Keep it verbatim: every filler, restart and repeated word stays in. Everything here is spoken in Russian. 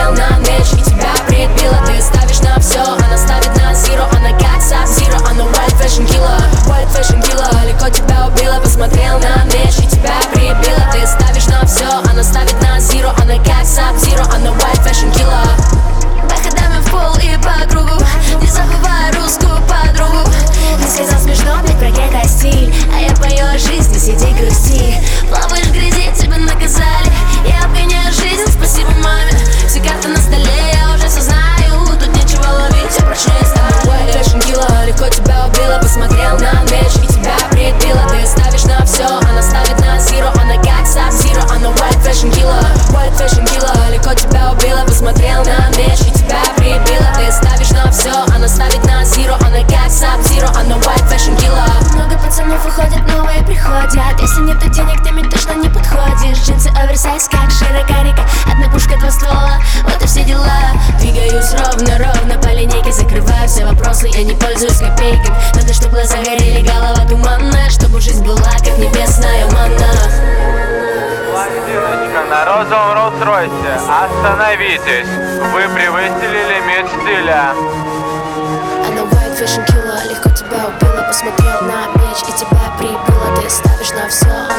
посмотрел на меч и тебя прибила. Ты ставишь на все, она ставит на zero. Она как Sub-Zero, она white fashion killer. White fashion killer, легко тебя убила. Посмотрел на меч и тебя прибила. Ты ставишь на все, она ставит на zero. Она как Sub-Zero, она white fashion killer. Походами в пол и по кругу, не забывай русскую подругу. Ты сказал смешно, блядь, про гей стиль, а я пою о жизни, сиди грусти. Плаваешь в грязи, тебя наказали. Я обгоняю жизнь, спасибо маме. Все карты на столе, я уже все знаю. Тут нечего ловить, я прощаю, с тобой white fashion killer. Легко тебя убила, посмотрел на меч и тебя прибила. Ты ставишь на все, она ставит на zero. Она как Sub-Zero, она white fashion killer. White fashion killer, легко тебя убила, посмотрел на меч и тебя прибила. Ты ставишь на все, она ставит на zero. Она как Sub-Zero, она white fashion killer. Много пацанов уходят, новые приходят. Если нет денег, ты мне точно не подходишь. Джинсы оверсайз, как широкая река. Одна пушка, два ствола, вот и все дела. Двигаюсь ровно-ровно по линейке, закрываю все вопросы, я не пользуюсь копейками. Надо, чтобы глаза горели, голова туманная, чтобы жизнь была как небесная манна. Блондиночка на розовом Роллс-Ройсе, остановитесь, вы превысили лимит стиля. Она white fashion killer, легко тебя убила, посмотрел на меч и тебя прибила. Ты ставишь на все.